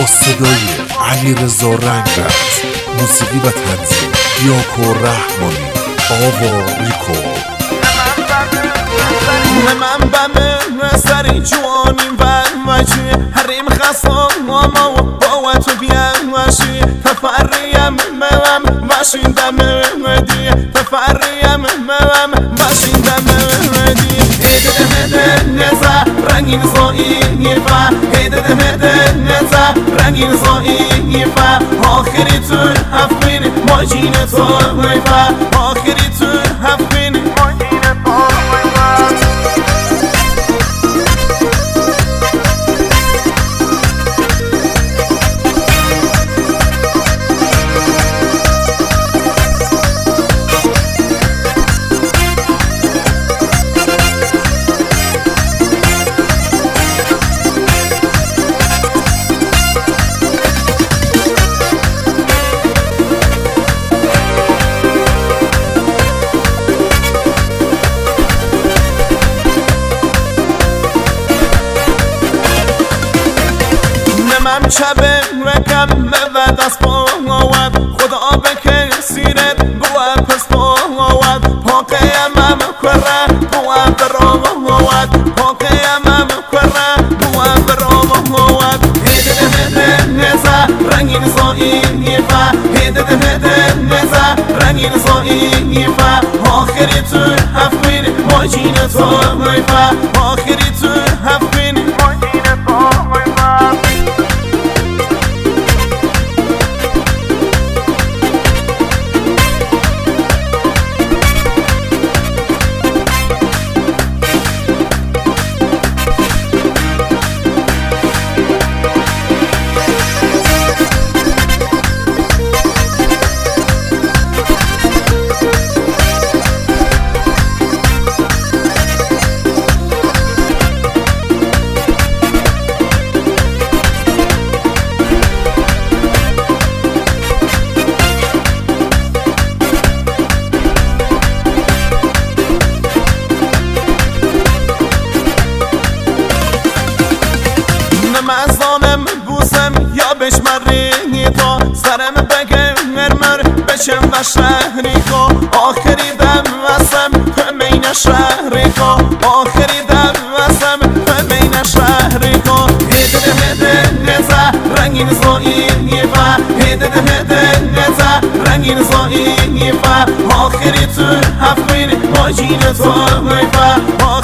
با صدای علیرضا رنگرز، موسیقی و تنظیم یاکو رحمانی، آوا ریکورد. من بمه سری جوانیم و وجی حریم خستم ماما و با تو بیان وشی تفریم مم ماشین دم دی تفریم مم ماشین دم دی هده نزا رنگین زایی فا هده نزا رنگین زایی فا آخری تو هفین ماجین تو فا آخری تو هفین ماجین تو من شبه رکم و دست باید خدا بکن سیرت بوا پس باید پاکیم کره بوا برامد پاکیم کره بوا برامد هده نزا رنگین زایی فا هده نزا رنگین زایی فا آخری تو هفین ماجین تو فا آخری تو هفین ماجین تو فا مزانم بوسم یا بشمری تا سرم بگم مرمر بشم و شهری کا آخری دم وسم بین شهری کا آخری دم وسم بین شهری کا هده نزا رنگین زایی فا هده نزا رنگین زایی فا آخری تو هفین ماجین تو فا